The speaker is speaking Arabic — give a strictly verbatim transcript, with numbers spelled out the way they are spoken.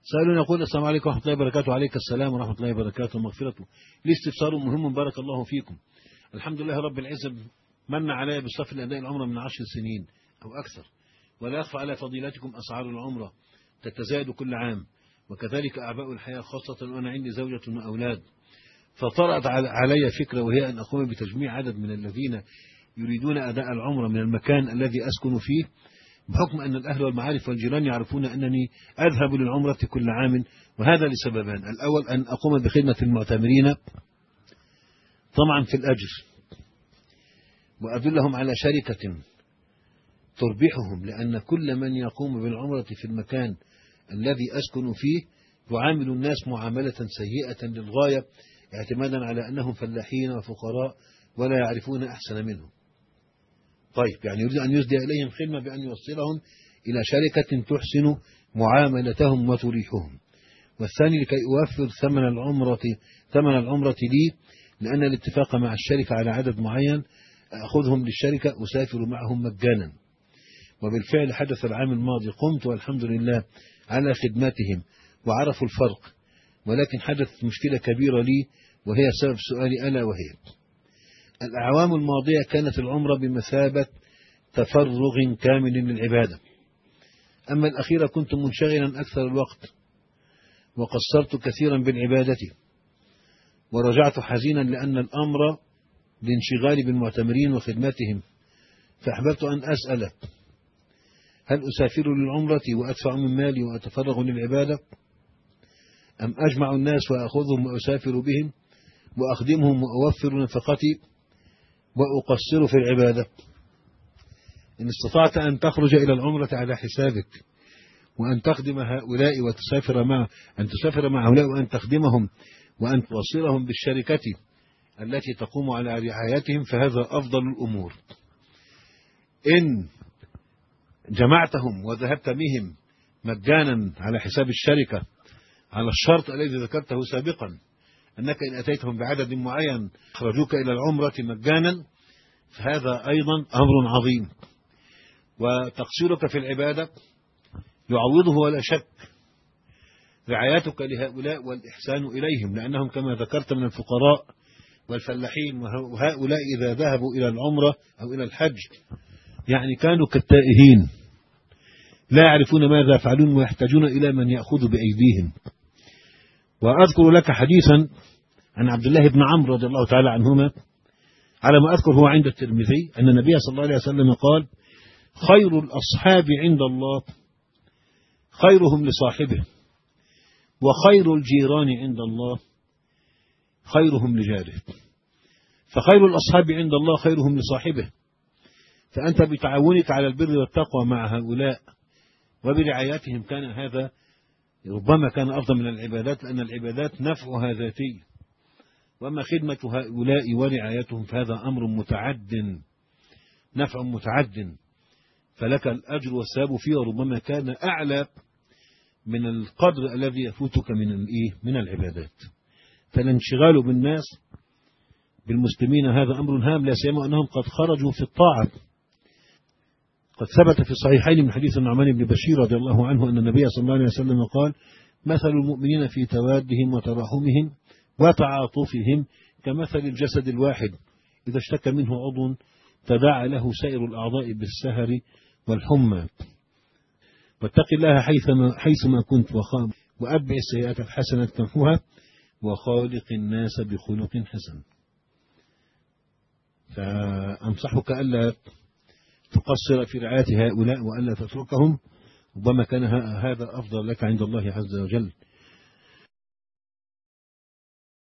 سألون يقول السلام عليكم ورحمة الله وبركاته. عليك السلام ورحمة الله وبركاته ومغفرته. لي استفسار مهم بارك الله فيكم. الحمد لله رب العزة من علي بصف الأداء العمرة من عشر سنين أو أكثر، ولا يخفى على فضيلتكم أسعار العمرة تتزايد كل عام، وكذلك أعباء الحياة، خاصة وأنا عندي زوجة وأولاد. فطرأت علي فكرة، وهي أن أقوم بتجميع عدد من الذين يريدون أداء العمرة من المكان الذي أسكن فيه، بحكم أن الأهل والمعارف والجيران يعرفون أنني أذهب للعمرة كل عام، وهذا لسببان: الأول أن أقوم بخدمة المعتمرين طمعا في الأجر، وأدلهم على شركة تربحهم، لأن كل من يقوم بالعمرة في المكان الذي أسكن فيه يعامل الناس معاملة سيئة للغاية، اعتمادا على أنهم فلاحين وفقراء ولا يعرفون أحسن منهم. طيب، يعني يريد أن يسدي إليهم خدمة بأن يوصلهم إلى شركة تحسن معاملتهم وتريحهم. والثاني لكي أوفر ثمن العمرة ثمن العمرة لي، لأن الاتفاق مع الشركة على عدد معين أخذهم للشركة أسافر معهم مجانا. وبالفعل حدث العام الماضي، قمت والحمد لله على خدمتهم وعرفوا الفرق، ولكن حدثت مشكلة كبيرة لي، وهي سبب سؤالي، ألا وهي: الأعوام الماضية كانت العمرة بمثابة تفرغ كامل للعبادة، أما الأخيرة كنت منشغلا أكثر الوقت وقصرت كثيرا بالعبادة، ورجعت حزينا لأن الأمر لانشغالي بالمعتمرين وخدمتهم. فأحببت أن أسأل: هل أسافر للعمرة وأدفع من مالي وأتفرغ للعبادة، أم أجمع الناس وأخذهم وأسافر بهم وأخدمهم وأوفر نفقتي وأقصر في العبادة؟ إن استطعت أن تخرج إلى العمرة على حسابك وأن تخدم هؤلاء وتسافر مع أن تسافر مع هؤلاء وأن تخدمهم وأن توصلهم بالشركة التي تقوم على رعايتهم، فهذا أفضل الأمور. إن جمعتهم وذهبت بهم مجانا على حساب الشركة على الشرط الذي ذكرته سابقا، أنك إن أتيتهم بعدد معين أخرجوك إلى العمرة مجانا، فهذا أيضا أمر عظيم. وتقصيرك في العبادة يعوضه ولا شك رعايتك لهؤلاء والإحسان إليهم، لأنهم كما ذكرت من الفقراء والفلاحين، وهؤلاء إذا ذهبوا إلى العمرة أو إلى الحج يعني كانوا كالتائهين لا يعرفون ماذا يفعلون، ويحتاجون إلى من يأخذ بأيديهم. وأذكر لك حديثا عن عبد الله بن عمرو رضي الله تعالى عنهما، على ما أذكر هو عند الترمذي، أن النبي صلى الله عليه وسلم قال: خير الأصحاب عند الله خيرهم لصاحبه، وخير الجيران عند الله خيرهم لجاره. فخير الأصحاب عند الله خيرهم لصاحبه، فأنت بتعاونك على البر والتقوى مع هؤلاء وبرعايتهم كان هذا ربما كان أفضل من العبادات، لأن العبادات نفعها ذاتي، وأما خدمة هؤلاء ورعايتهم فهذا أمر متعد، نفع متعد، فلك الأجر والثواب فيه، وربما كان أعلى من القدر الذي يفوتك من الإيه من العبادات. فالانشغال بالناس بالمسلمين هذا أمر هام، لا سيما أنهم قد خرجوا في الطاعة. قد ثبت في الصحيحين من حديث النعمان بن بشير رضي الله عنه أن النبي صلى الله عليه وسلم قال: مثل المؤمنين في توادهم وتراحمهم وتعاطفهم كمثل الجسد الواحد إذا اشتكى منه عضو تداعى له سائر الأعضاء بالسهر والحمى. واتق الله حيثما, حيثما كنت وخام وأتبع السيئات الحسنة تمحوها وخالق الناس بخلق حسن. فأنصحك ألا تقصر في رعاية هؤلاء وألا تتركهم، ربما كان هذا أفضل لك عند الله عز وجل.